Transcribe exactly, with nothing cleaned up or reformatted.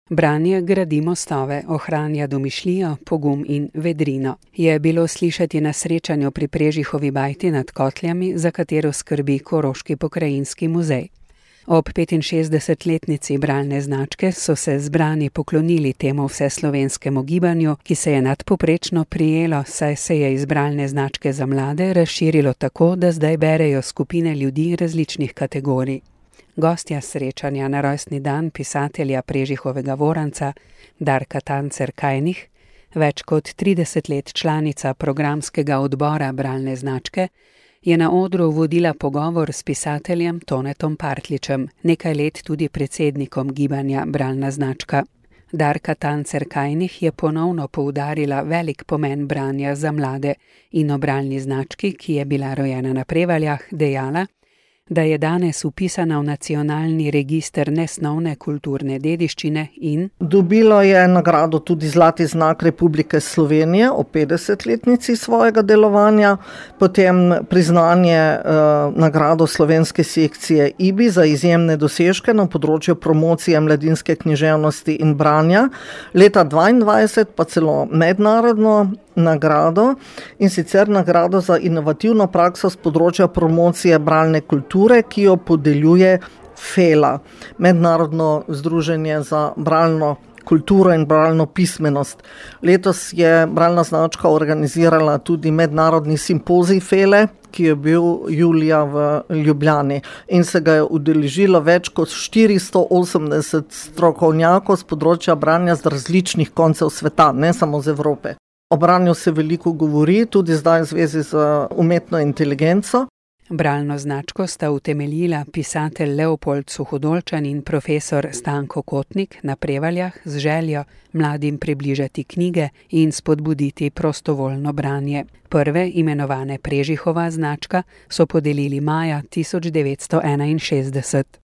Branje gradi mostove, ohranja domišljijo, pogum in vedrino. Je bilo slišati na srečanju pri Prežihovi bajti nad Kotljami, za katero skrbi Koroški pokrajinski muzej. Ob petinšestdesetletnici bralne značke so se zbrani poklonili temu vseslovenskemu gibanju, ki se je nadpovprečno prijelo, saj se je iz bralne značke za mlade razširilo tako, da zdaj berejo skupine ljudi različnih kategorij. Gostja srečanja na rojstni dan pisatelja Prežihovega Voranca Darka Tancer-Kajnih, več kot trideset let članica programskega odbora bralne značke, je na odru vodila pogovor s pisateljem Tonetom Partličem, nekaj let tudi predsednikom gibanja Bralna značka. Darka Tancer-Kajnih je ponovno poudarila velik pomen branja za mlade in o bralni znački, ki je bila rojena na Prevaljah, dejala, da je danes vpisana v nacionalni register nesnovne kulturne dediščine in dobilo je nagrado tudi Zlati znak Republike Slovenije o petdesetletnici svojega delovanja, potem priznanje eh, nagrado slovenske sekcije I B I za izjemne dosežke na področju promocije mladinske književnosti in branja, leta dvaindvajset pa celo mednarodno nagrado, in sicer nagrado za inovativno prakso s področja promocije bralne kulture, ki jo podeljuje Fela, Mednarodno združenje za bralno kulturo in bralno pismenost. Letos je bralna značka organizirala tudi mednarodni simpozij Fele, ki je bil julija v Ljubljani, in se ga je udeležilo več kot štiristo osemdeset strokovnjakov z področja branja z različnih koncev sveta, ne samo z Evrope. O branju se veliko govori, tudi zdaj v zvezi z umetno inteligenco. Bralno značko sta utemeljila pisatelj Leopold Suhodolčan in profesor Stanko Kotnik na Prevaljah z željo mladim približati knjige in spodbuditi prostovoljno branje. Prve, imenovane Prežihova značka, so podelili maja tisoč devetsto enainšestdeset.